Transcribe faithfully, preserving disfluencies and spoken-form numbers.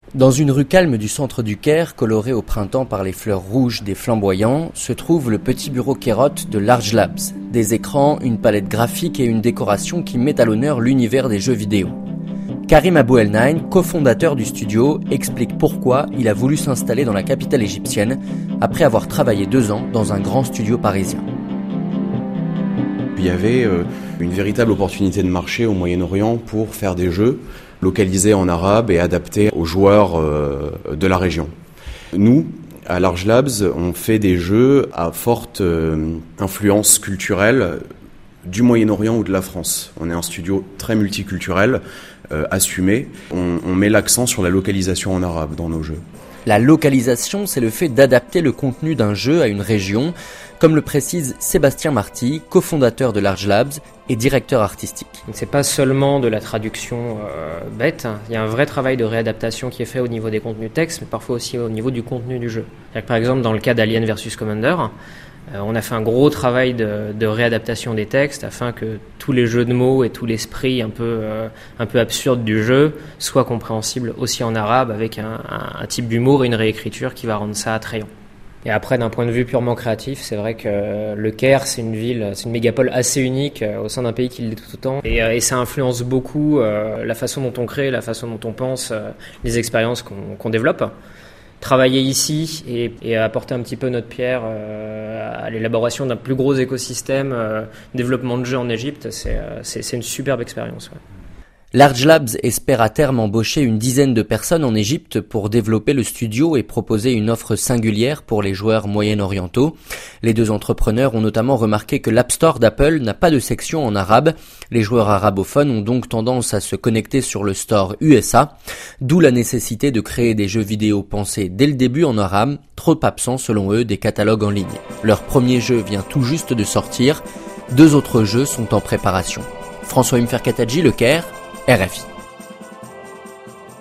Dans une rue calme du centre du Caire, colorée au printemps par les fleurs rouges des flamboyants, se trouve le petit bureau Kairote de Large Labs. Des écrans, une palette graphique et une décoration qui met à l'honneur l'univers des jeux vidéo. Karim Abou El-Naïn, cofondateur du studio, explique pourquoi il a voulu s'installer dans la capitale égyptienne après avoir travaillé deux ans dans un grand studio parisien. Il y avait une véritable opportunité de marché au Moyen-Orient pour faire des jeux localisés en arabe et adaptés aux joueurs de la région. Nous, à Large Labs, on fait des jeux à forte influence culturelle du Moyen-Orient ou de la France. On est un studio très multiculturel, euh, assumé. On, on met l'accent sur la localisation en arabe dans nos jeux. La localisation, c'est le fait d'adapter le contenu d'un jeu à une région, comme le précise Sébastien Marty, cofondateur de Large Labs et directeur artistique. C'est pas seulement de la traduction euh, bête, il y a un vrai travail de réadaptation qui est fait au niveau des contenus textes, mais parfois aussi au niveau du contenu du jeu. Par exemple, dans le cas d'Alien versus Commander, euh, on a fait un gros travail de, de réadaptation des textes afin que tous les jeux de mots et tout l'esprit un peu, euh, un peu absurde du jeu soient compréhensibles aussi en arabe avec un, un, un type d'humour et une réécriture qui va rendre ça attrayant. Et après, d'un point de vue purement créatif, c'est vrai que le Caire, c'est une ville, c'est une mégapole assez unique euh, au sein d'un pays qui l'est tout autant. Et, euh, et ça influence beaucoup euh, la façon dont on crée, la façon dont on pense, euh, les expériences qu'on, qu'on développe. Travailler ici et, et apporter un petit peu notre pierre euh, à l'élaboration d'un plus gros écosystème, euh, développement de jeux en Égypte, c'est, euh, c'est, c'est une superbe expérience. Ouais. Large Labs espère à terme embaucher une dizaine de personnes en Égypte pour développer le studio et proposer une offre singulière pour les joueurs moyen-orientaux. Les deux entrepreneurs ont notamment remarqué que l'App Store d'Apple n'a pas de section en arabe. Les joueurs arabophones ont donc tendance à se connecter sur le store U S A, d'où la nécessité de créer des jeux vidéo pensés dès le début en arabe, trop absents selon eux des catalogues en ligne. Leur premier jeu vient tout juste de sortir, deux autres jeux sont en préparation. François Mferkatadji, Le Caire, R F I.